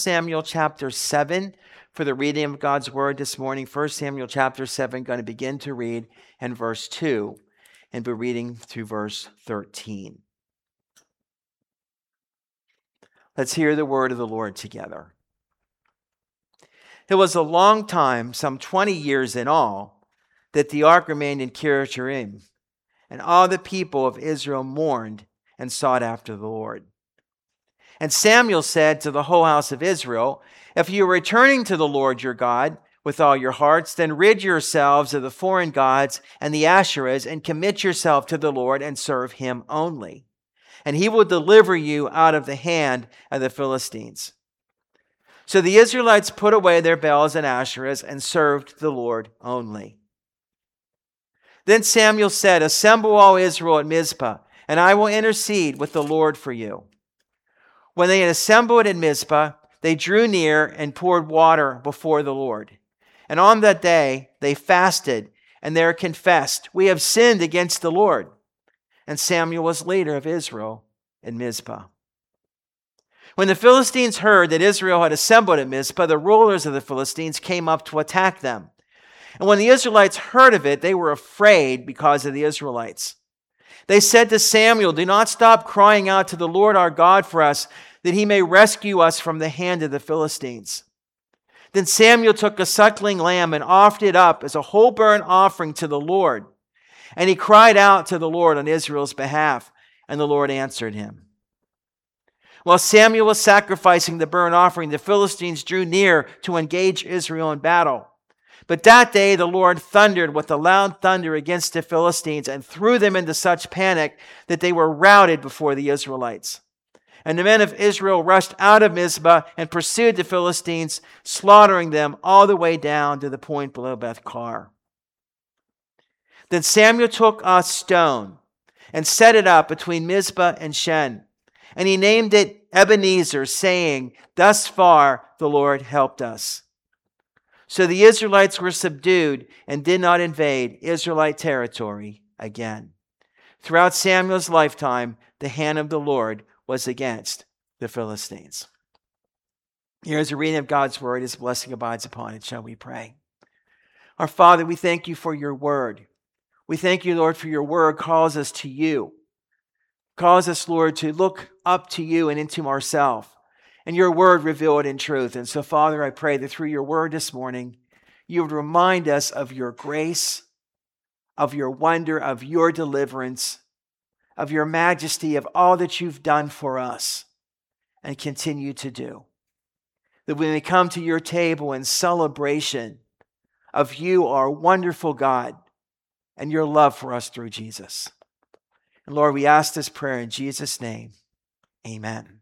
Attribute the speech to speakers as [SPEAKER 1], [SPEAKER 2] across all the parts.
[SPEAKER 1] Samuel chapter 7 for the reading of God's word this morning. 1 Samuel chapter 7, going to begin to read in verse 2 and be reading through verse 13. Let's hear the word of the Lord together. It was a long time, some 20 years in all, that the ark remained in Kiriath-Jearim, and all the people of Israel mourned and sought after the Lord. And Samuel said to the whole house of Israel, "If you are returning to the Lord your God with all your hearts, then rid yourselves of the foreign gods and the Asherahs, and commit yourself to the Lord and serve him only. And he will deliver you out of the hand of the Philistines." So the Israelites put away their Baals and Asherahs and served the Lord only. Then Samuel said, "Assemble all Israel at Mizpah, and I will intercede with the Lord for you." When they had assembled at Mizpah, they drew near and poured water before the Lord. And on that day they fasted, and there confessed, "We have sinned against the Lord." And Samuel was leader of Israel in Mizpah. When the Philistines heard that Israel had assembled at Mizpah, the rulers of the Philistines came up to attack them. And when the Israelites heard of it, they were afraid because of the Israelites. They said to Samuel, "Do not stop crying out to the Lord our God for us, that he may rescue us from the hand of the Philistines." Then Samuel took a suckling lamb and offered it up as a whole burnt offering to the Lord. And he cried out to the Lord on Israel's behalf, and the Lord answered him. While Samuel was sacrificing the burnt offering, the Philistines drew near to engage Israel in battle. But that day the Lord thundered with a loud thunder against the Philistines and threw them into such panic that they were routed before the Israelites. And the men of Israel rushed out of Mizpah and pursued the Philistines, slaughtering them all the way down to the point below Beth-kar. Then Samuel took a stone and set it up between Mizpah and Shen. And he named it Ebenezer, saying, "Thus far the Lord helped us." So the Israelites were subdued and did not invade Israelite territory again. Throughout Samuel's lifetime, the hand of the Lord was against the Philistines. Here is a reading of God's word. His blessing abides upon it. Shall we pray? Our Father, we thank you for your word. We thank you, Lord, for your word calls us to you. Calls us, Lord, to look up to you and into ourselves. And your word revealed in truth. And so, Father, I pray that through your word this morning, you would remind us of your grace, of your wonder, of your deliverance, of your majesty, of all that you've done for us and continue to do. That we may come to your table in celebration of you, our wonderful God, and your love for us through Jesus. And Lord, we ask this prayer in Jesus' name. Amen.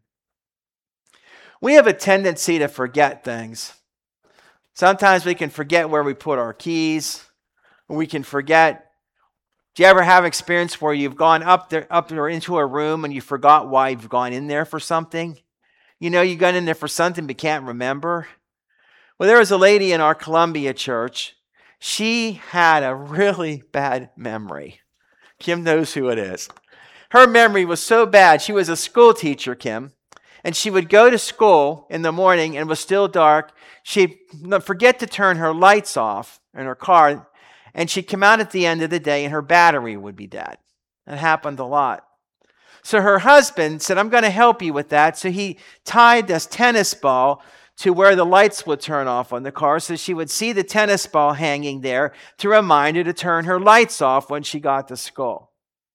[SPEAKER 1] We have a tendency to forget things. Sometimes we can forget where we put our keys. We can forget. Do you ever have experience where you've gone up there or into a room and you forgot why you've gone in there for something? You know you got in there for something but can't remember. Well, there was a lady in our Columbia church. She had a really bad memory. Kim knows who it is. Her memory was so bad. She was a school teacher, Kim. And she would go to school in the morning and it was still dark. She'd forget to turn her lights off in her car. And she'd come out at the end of the day and her battery would be dead. That happened a lot. So her husband said, "I'm going to help you with that." So he tied this tennis ball to where the lights would turn off on the car. So she would see the tennis ball hanging there to remind her to turn her lights off when she got to school.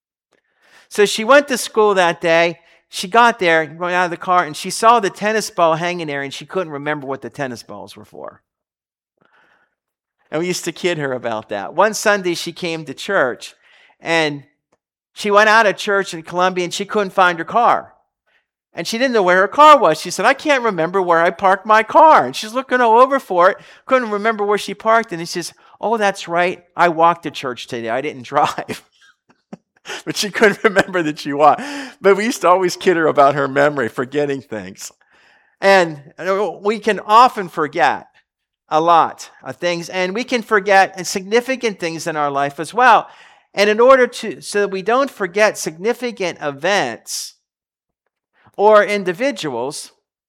[SPEAKER 1] So she went to school that day. She got there, going out of the car, and she saw the tennis ball hanging there, and she couldn't remember what the tennis balls were for. And we used to kid her about that. One Sunday, she came to church, and she went out of church in Columbia, and she couldn't find her car. And she didn't know where her car was. She said, "I can't remember where I parked my car." And she's looking all over for it, couldn't remember where she parked it. And she says, "Oh, that's right. I walked to church today. I didn't drive." But she couldn't remember that she walked. But we used to always kid her about her memory, forgetting things. And we can often forget a lot of things. And we can forget significant things in our life as well. And in order so that we don't forget significant events or individuals,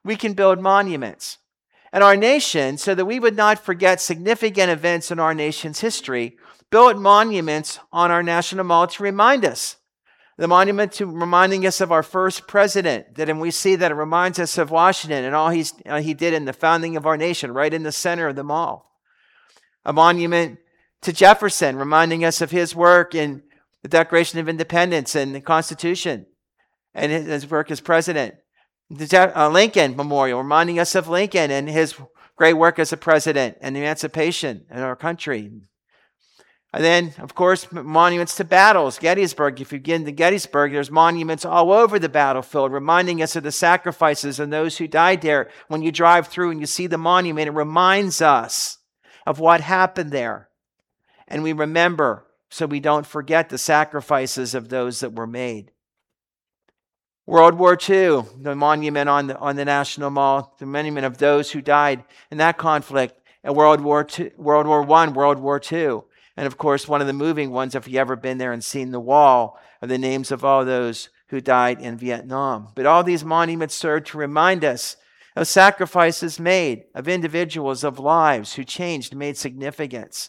[SPEAKER 1] we can build monuments. And our nation, so that we would not forget significant events in our nation's history, built monuments on our National Mall to remind us. The monument to reminding us of our first president, and we see that it reminds us of Washington and all he did in the founding of our nation, right in the center of the mall. A monument to Jefferson, reminding us of his work in the Declaration of Independence and the Constitution, and his work as president. The Lincoln Memorial, reminding us of Lincoln and his great work as a president and the emancipation in our country. And then, of course, monuments to battles. Gettysburg, if you get into Gettysburg, there's monuments all over the battlefield reminding us of the sacrifices and those who died there. When you drive through and you see the monument, it reminds us of what happened there. And we remember so we don't forget the sacrifices of those that were made. World War II, the monument on the National Mall, the monument of those who died in that conflict. And World War I, World War II. And of course, one of the moving ones, if you've ever been there and seen the wall, are the names of all those who died in Vietnam. But all these monuments serve to remind us of sacrifices made, of individuals, of lives who changed, made significance.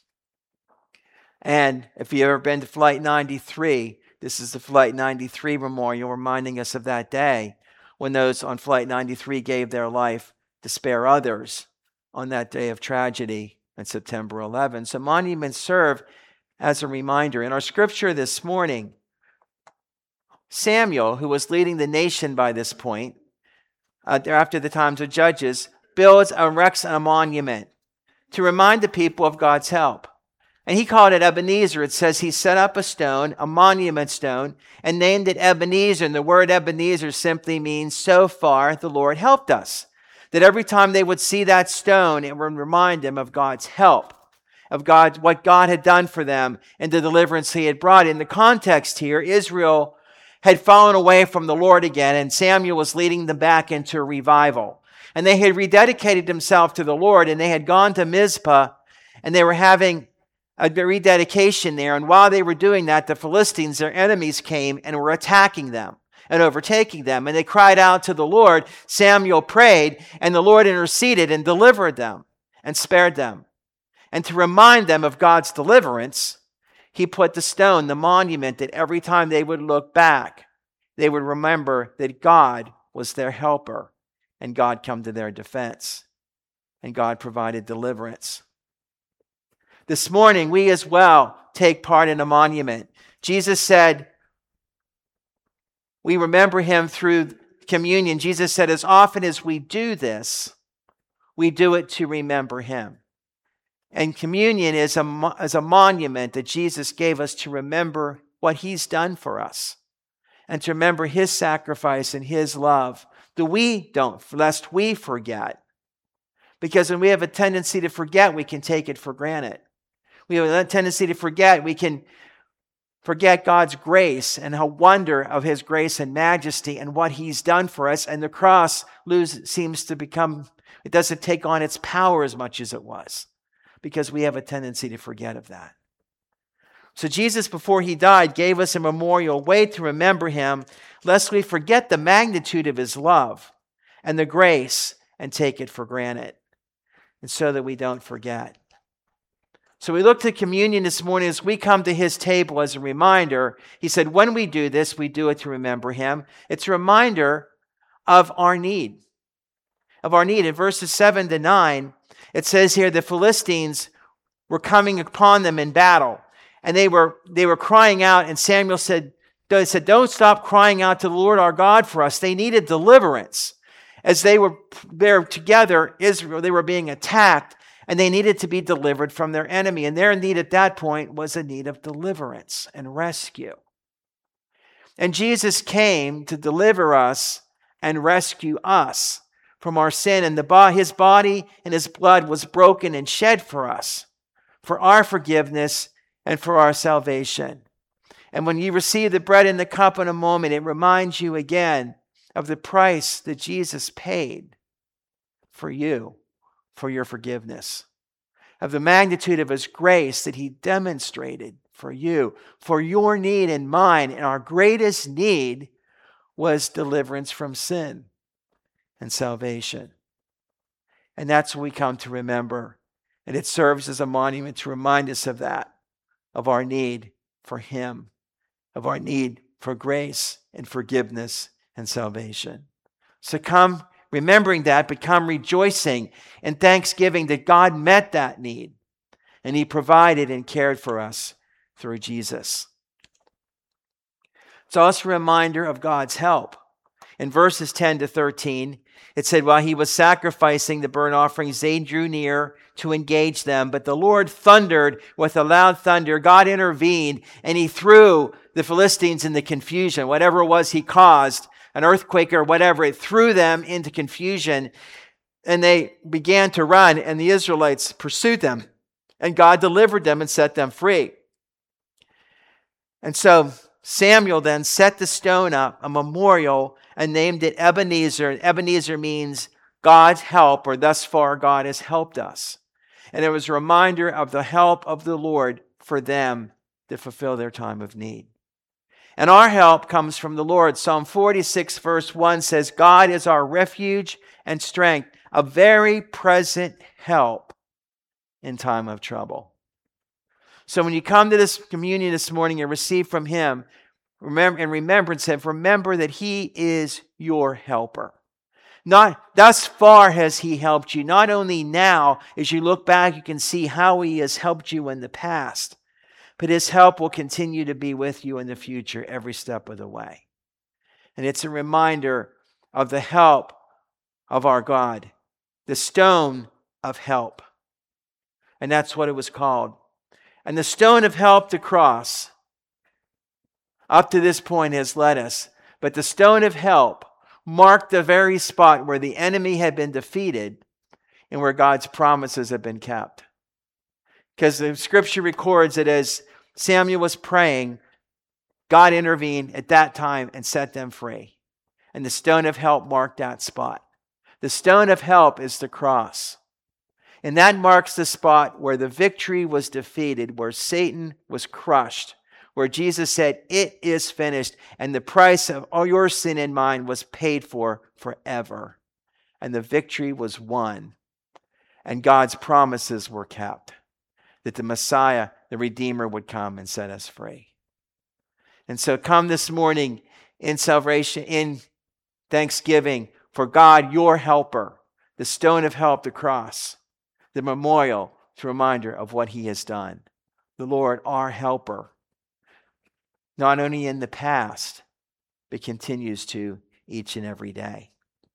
[SPEAKER 1] And if you've ever been to Flight 93, this is the Flight 93 Memorial reminding us of that day when those on Flight 93 gave their life to spare others on that day of tragedy on September 11. So monuments serve as a reminder. In our scripture this morning, Samuel, who was leading the nation by this point, after the times of Judges, builds and erects a monument to remind the people of God's help. And he called it Ebenezer. It says he set up a stone, a monument stone, and named it Ebenezer. And the word Ebenezer simply means, so far the Lord helped us. That every time they would see that stone, it would remind them of God's help, of what God had done for them and the deliverance he had brought. In the context here, Israel had fallen away from the Lord again, and Samuel was leading them back into a revival. And they had rededicated themselves to the Lord, and they had gone to Mizpah, and they were having a rededication there. And while they were doing that, the Philistines, their enemies, came and were attacking them and overtaking them. And they cried out to the Lord. Samuel prayed, and the Lord interceded and delivered them and spared them. And to remind them of God's deliverance, he put the stone, the monument, that every time they would look back, they would remember that God was their helper, and God come to their defense, and God provided deliverance. This morning, we as well take part in a monument. Jesus said, we remember him through communion. Jesus said, as often as we do this, we do it to remember him. And communion is a monument that Jesus gave us to remember what he's done for us and to remember his sacrifice and his love, lest we forget. Because when we have a tendency to forget, we can take it for granted. We have a tendency to forget. We can forget God's grace and how wonder of his grace and majesty and what he's done for us. And the cross seems to become, it doesn't take on its power as much as it was, because we have a tendency to forget of that. So Jesus, before he died, gave us a memorial way to remember him, lest we forget the magnitude of his love and the grace and take it for granted, and so that we don't forget. So we look to communion this morning as we come to his table as a reminder. He said, when we do this, we do it to remember him. It's a reminder of our need. In verses 7 to 9, it says here, the Philistines were coming upon them in battle. And they were crying out, and Samuel said, don't stop crying out to the Lord our God for us. They needed deliverance. As they were there together, Israel, they were being attacked, and they needed to be delivered from their enemy. And their need at that point was a need of deliverance and rescue. And Jesus came to deliver us and rescue us from our sin. And his body and his blood was broken and shed for us, for our forgiveness and for our salvation. And when you receive the bread and the cup in a moment, it reminds you again of the price that Jesus paid for you, for your forgiveness, of the magnitude of his grace that he demonstrated for you, for your need and mine. And our greatest need was deliverance from sin. and salvation. And that's what we come to remember. And it serves as a monument to remind us of that, of our need for Him, of our need for grace and forgiveness and salvation. So come remembering that, but come rejoicing and thanksgiving that God met that need and He provided and cared for us through Jesus. It's also a reminder of God's help. In verses 10 to 13, it said, while He was sacrificing the burnt offerings, they drew near to engage them. But the Lord thundered with a loud thunder. God intervened, and He threw the Philistines into confusion. Whatever it was He caused, an earthquake or whatever, it threw them into confusion. And they began to run, and the Israelites pursued them. And God delivered them and set them free. And so Samuel then set the stone up, a memorial, and named it Ebenezer. And Ebenezer means God's help, or thus far God has helped us. And it was a reminder of the help of the Lord for them to fulfill their time of need. And our help comes from the Lord. Psalm 46 verse 1 says, God is our refuge and strength, a very present help in time of trouble. So when you come to this communion this morning and receive from Him, remember that He is your helper. Not thus far has He helped you. Not only now, as you look back, you can see how He has helped you in the past, but His help will continue to be with you in the future every step of the way. And it's a reminder of the help of our God, the stone of help. And that's what it was called. And the stone of help, the cross, up to this point has led us. But the stone of help marked the very spot where the enemy had been defeated and where God's promises had been kept. Because the scripture records that as Samuel was praying, God intervened at that time and set them free. And the stone of help marked that spot. The stone of help is the cross. And that marks the spot where the victory was defeated, where Satan was crushed, where Jesus said, it is finished, and the price of all your sin and mine was paid for forever. And the victory was won. And God's promises were kept, that the Messiah, the Redeemer, would come and set us free. And so come this morning in salvation, in thanksgiving for God, your helper, the stone of help, the cross, the memorial, it's a reminder of what He has done. The Lord, our helper, not only in the past, but continues to each and every day.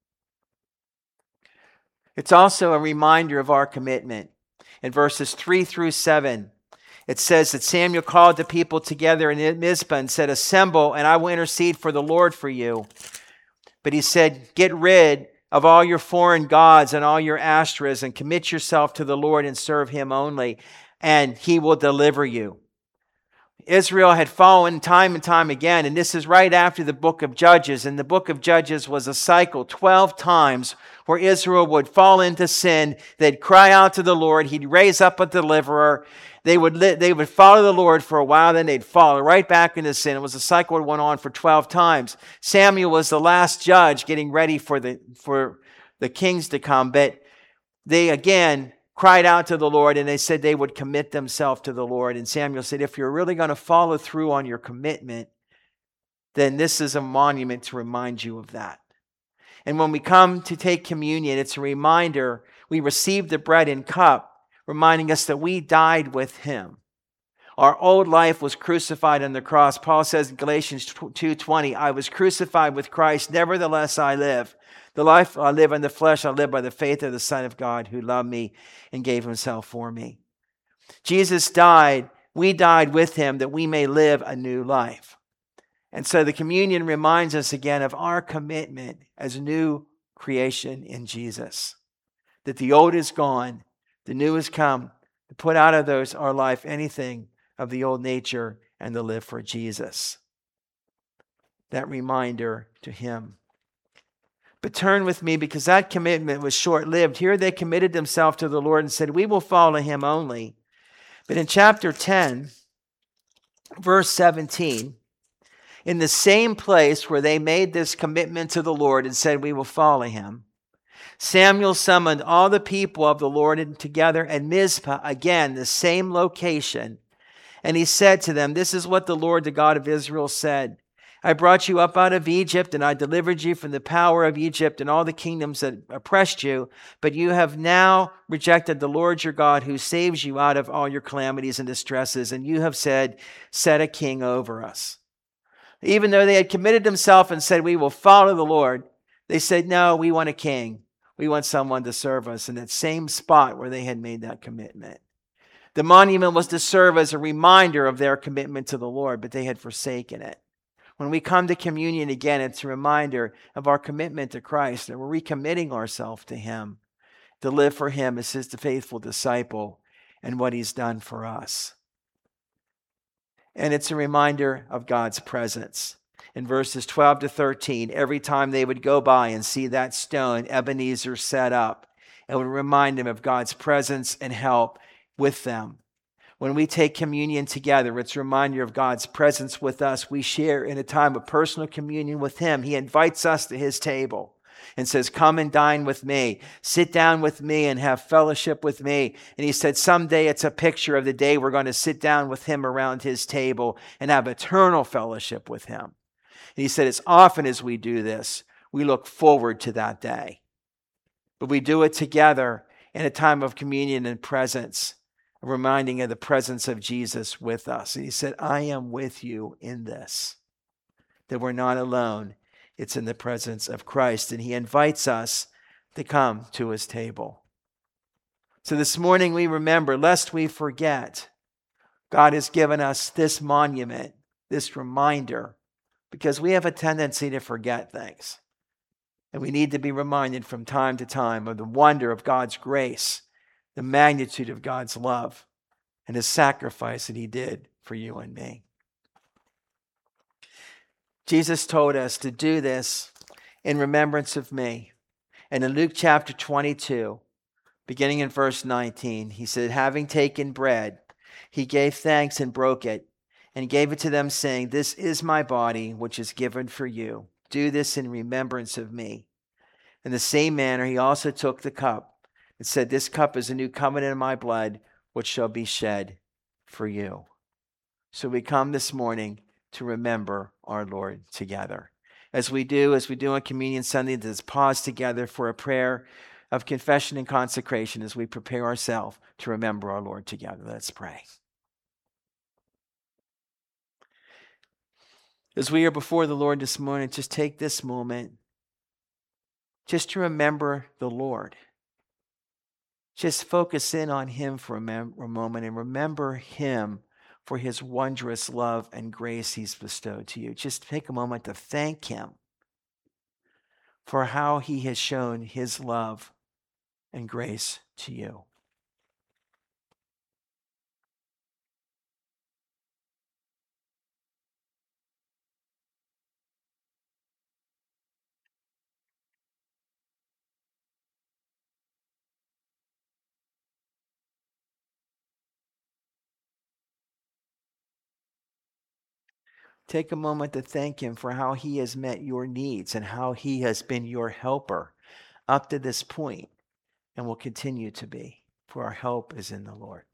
[SPEAKER 1] It's also a reminder of our commitment. In verses 3 through 7, it says that Samuel called the people together in Mizpah and said, assemble, and I will intercede for the Lord for you. But he said, get rid of all your foreign gods and all your Ashtoreths, and commit yourself to the Lord and serve Him only, and He will deliver you. Israel had fallen time and time again, and this is right after the book of Judges. And the book of Judges was a cycle, 12 times, where Israel would fall into sin. They'd cry out to the Lord. He'd raise up a deliverer. They would follow the Lord for a while, then they'd fall right back into sin. It was a cycle that went on for 12 times. Samuel was the last judge getting ready for the kings to come, but they again cried out to the Lord, and they said they would commit themselves to the Lord. And Samuel said, if you're really going to follow through on your commitment, then this is a monument to remind you of that. And when we come to take communion, it's a reminder, we receive the bread and cup, reminding us that we died with Him. Our old life was crucified on the cross. Paul says in Galatians 2:20, I was crucified with Christ, nevertheless I live. The life I live in the flesh, I live by the faith of the Son of God who loved me and gave Himself for me. Jesus died, we died with Him that we may live a new life. And so the communion reminds us again of our commitment as a new creation in Jesus. That the old is gone, the new has come, to put out of our life anything of the old nature and to live for Jesus. That reminder to Him. But turn with me, because that commitment was short-lived. Here they committed themselves to the Lord and said, we will follow Him only. But in chapter 10, verse 17, in the same place where they made this commitment to the Lord and said, we will follow Him, Samuel summoned all the people of the Lord together at Mizpah, again, the same location. And he said to them, "This is what the Lord, the God of Israel, said. I brought you up out of Egypt, and I delivered you from the power of Egypt and all the kingdoms that oppressed you. But you have now rejected the Lord your God, who saves you out of all your calamities and distresses. And you have said, 'Set a king over us.'" Even though they had committed themselves and said, "We will follow the Lord," they said, "No, we want a king. We want someone to serve us," in that same spot where they had made that commitment. The monument was to serve as a reminder of their commitment to the Lord, but they had forsaken it. When we come to communion again, it's a reminder of our commitment to Christ, and we're recommitting ourselves to Him, to live for Him as His faithful disciple and what He's done for us. And it's a reminder of God's presence. In verses 12 to 13, every time they would go by and see that stone Ebenezer set up, it would remind them of God's presence and help with them. When we take communion together, it's a reminder of God's presence with us. We share in a time of personal communion with Him. He invites us to His table and says, "Come and dine with me. Sit down with me and have fellowship with me." And He said someday it's a picture of the day we're going to sit down with Him around His table and have eternal fellowship with Him. And He said as often as we do this, we look forward to that day. But we do it together in a time of communion and presence, reminding of the presence of Jesus with us. And He said, "I am with you in this," that we're not alone. It's in the presence of Christ. And He invites us to come to His table. So this morning we remember, lest we forget, God has given us this monument, this reminder, because we have a tendency to forget things. And we need to be reminded from time to time of the wonder of God's grace, the magnitude of God's love, and His sacrifice that He did for you and me. Jesus told us to do this in remembrance of me. And in Luke chapter 22, beginning in verse 19, He said, "Having taken bread, He gave thanks and broke it, and gave it to them, saying, 'This is my body, which is given for you. Do this in remembrance of me.' In the same manner, He also took the cup and said, 'This cup is a new covenant in my blood, which shall be shed for you.'" So we come this morning to remember our Lord together. As we do on Communion Sunday, let's pause together for a prayer of confession and consecration as we prepare ourselves to remember our Lord together. Let's pray. As we are before the Lord this morning, just take this moment just to remember the Lord. Just focus in on Him for a moment and remember Him for His wondrous love and grace He's bestowed to you. Just take a moment to thank Him for how He has shown His love and grace to you. Take a moment to thank Him for how He has met your needs and how He has been your helper up to this point and will continue to be, for our help is in the Lord.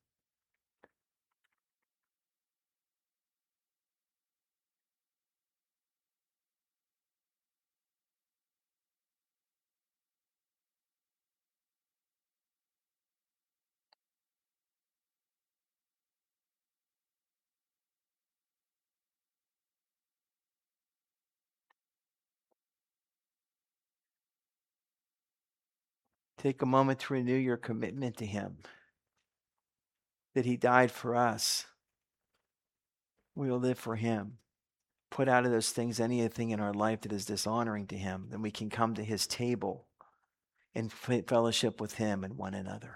[SPEAKER 1] Take a moment to renew your commitment to Him, that He died for us. We will live for Him. Put out of those things anything in our life that is dishonoring to Him, then we can come to His table in fellowship with Him and one another.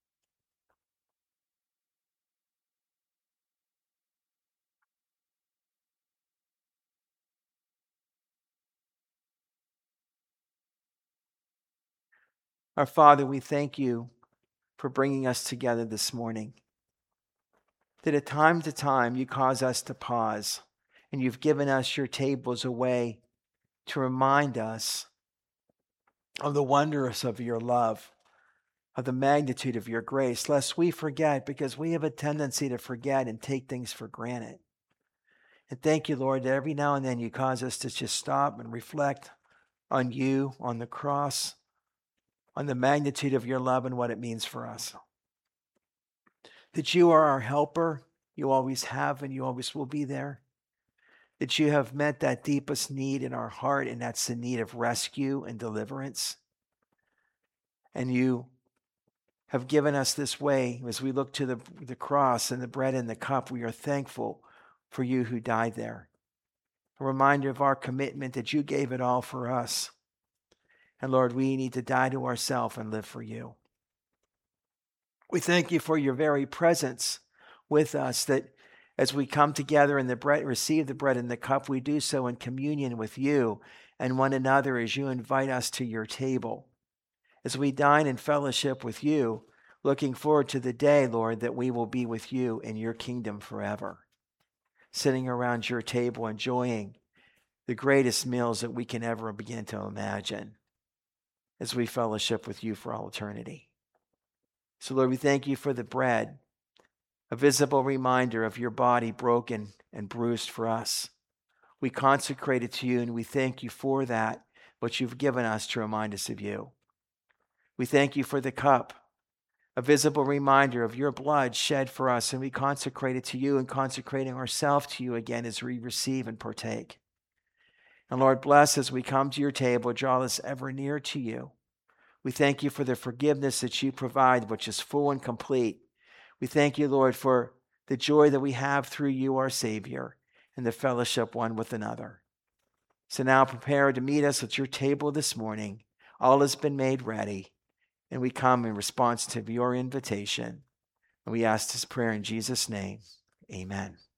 [SPEAKER 1] Our Father, we thank You for bringing us together this morning. That at time to time You cause us to pause, and You've given us Your table as a way to remind us of the wonders of your love, of the magnitude of your grace, lest we forget, because we have a tendency to forget and take things for granted. And thank you, Lord, that every now and then you cause us to just stop and reflect on you, on the cross, on the magnitude of your love and what it means for us. That you are our helper, you always have and you always will be there. That you have met that deepest need in our heart, and that's the need of rescue and deliverance. And you have given us this way. As we look to the cross and the bread and the cup, we are thankful for you who died there. A reminder of our commitment that you gave it all for us. And Lord, we need to die to ourselves and live for you. We thank you for your very presence with us, that as we come together in the bread, receive the bread and the cup, we do so in communion with you and one another as you invite us to your table. As we dine in fellowship with you, looking forward to the day, Lord, that we will be with you in your kingdom forever, sitting around your table, enjoying the greatest meals that we can ever begin to imagine as we fellowship with you for all eternity. So, Lord, we thank you for the bread, a visible reminder of your body broken and bruised for us. We consecrate it to you, and we thank you for that, what you've given us to remind us of you. We thank you for the cup, a visible reminder of your blood shed for us, and we consecrate it to you and consecrating ourselves to you again as we receive and partake. And Lord, bless as we come to your table, draw us ever near to you. We thank you for the forgiveness that you provide, which is full and complete. We thank you, Lord, for the joy that we have through you, our Savior, and the fellowship one with another. So now prepare to meet us at your table this morning. All has been made ready, and we come in response to your invitation. And we ask this prayer in Jesus' name. Amen.